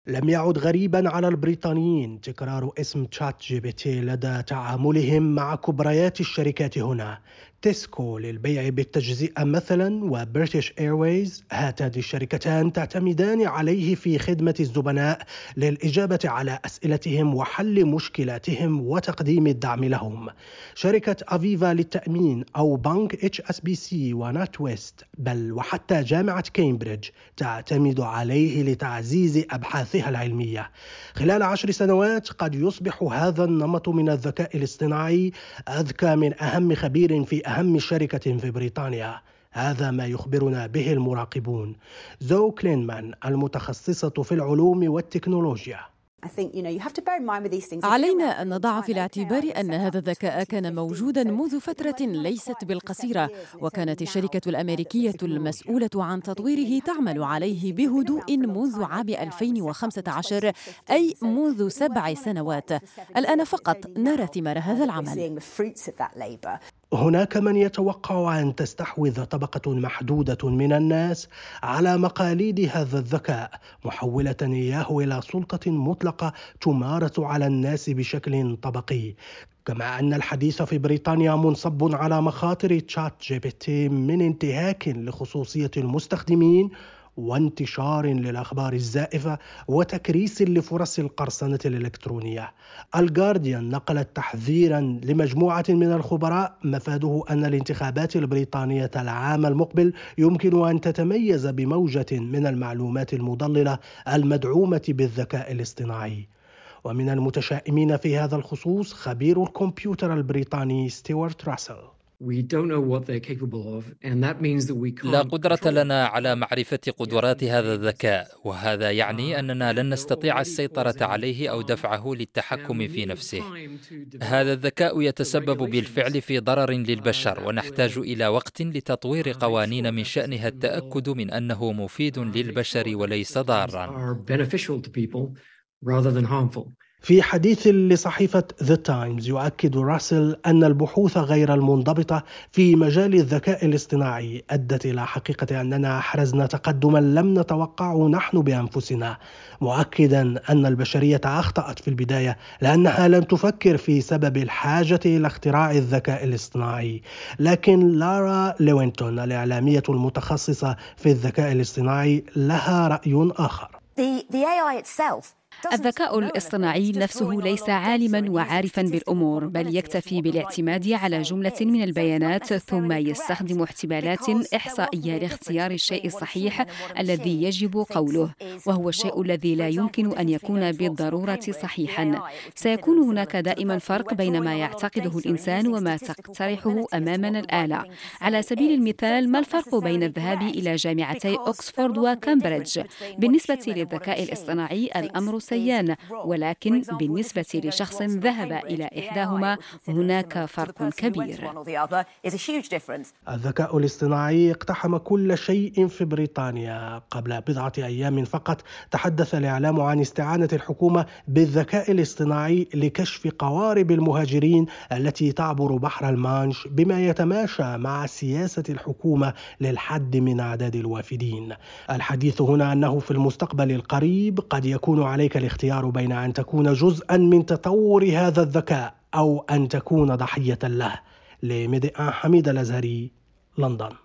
لم يعد غريبا على البريطانيين تكرار اسم تشات جي بي تي لدى تعاملهم مع كبريات الشركات هنا. تيسكو للبيع بالتجزئة مثلا وبريتش ايرويز، هاتان الشركتان تعتمدان عليه في خدمة الزبناء للإجابة على أسئلتهم وحل مشكلاتهم وتقديم الدعم لهم. شركة أفيفا للتأمين أو بنك اتش اس بي سي ونات ويست، بل وحتى جامعة كامبريدج تعتمد عليه لتعزيز أبحاثها العلمية. خلال 10 سنوات قد يصبح هذا النمط من الذكاء الاصطناعي أذكى من أهم خبير في أهم شركة في بريطانيا. هذا ما يخبرنا به المراقبون. زو كلينمان المتخصصة في العلوم والتكنولوجيا: علينا أن نضع في الاعتبار أن هذا الذكاء كان موجوداً منذ فترة ليست بالقصيرة، وكانت الشركة الأمريكية المسؤولة عن تطويره تعمل عليه بهدوء منذ عام 2015، أي منذ 7 سنوات. الآن فقط نرى ثمار هذا العمل. هناك من يتوقع أن تستحوذ طبقة محدودة من الناس على مقاليد هذا الذكاء، محولة إياه إلى سلطة مطلقة تمارس على الناس بشكل طبقي. كما أن الحديث في بريطانيا منصب على مخاطر تشات جي بي تي من انتهاك لخصوصية المستخدمين وانتشار للأخبار الزائفة وتكريس لفرص القرصنة الإلكترونية. الجارديان نقلت تحذيرا لمجموعة من الخبراء مفاده أن الانتخابات البريطانية العام المقبل يمكن أن تتميز بموجة من المعلومات المضللة المدعومة بالذكاء الاصطناعي. ومن المتشائمين في هذا الخصوص خبير الكمبيوتر البريطاني ستيوارت راسل: لا قدرة لنا على معرفة قدرات هذا الذكاء، وهذا يعني أننا لن نستطيع السيطرة عليه أو دفعه للتحكم في نفسه. هذا الذكاء يتسبب بالفعل في ضرر للبشر، ونحتاج إلى وقت لتطوير قوانين من شأنها التأكد من أنه مفيد للبشر وليس ضارا. في حديث لصحيفة The Times يؤكد راسل أن البحوث غير المنضبطة في مجال الذكاء الاصطناعي أدت إلى حقيقة أننا أحرزنا تقدما لم نتوقعه نحن بأنفسنا، مؤكدا أن البشرية أخطأت في البداية لأنها لم تفكر في سبب الحاجة إلى اختراع الذكاء الاصطناعي. لكن لارا لوينتون الإعلامية المتخصصة في الذكاء الاصطناعي لها رأي آخر. الذكاء الاصطناعي نفسه ليس عالماً وعارفاً بالأمور، بل يكتفي بالاعتماد على جملة من البيانات ثم يستخدم احتمالات إحصائية لاختيار الشيء الصحيح الذي يجب قوله، وهو الشيء الذي لا يمكن أن يكون بالضرورة صحيحاً. سيكون هناك دائماً فرق بين ما يعتقده الإنسان وما تقترحه أمامنا الآلة. على سبيل المثال، ما الفرق بين الذهاب إلى جامعتي أكسفورد وكامبريدج؟ بالنسبة للذكاء الاصطناعي الأمر سيان، ولكن بالنسبة لشخص ذهب إلى إحداهما هناك فرق كبير. الذكاء الاصطناعي اقتحم كل شيء في بريطانيا. قبل بضعة أيام فقط تحدث الإعلام عن استعانة الحكومة بالذكاء الاصطناعي لكشف قوارب المهاجرين التي تعبر بحر المانش، بما يتماشى مع سياسة الحكومة للحد من أعداد الوافدين. الحديث هنا أنه في المستقبل القريب قد يكون عليك الاختيار بين أن تكون جزءاً من تطور هذا الذكاء أو أن تكون ضحية له. لميديا حميد الأزهري، لندن.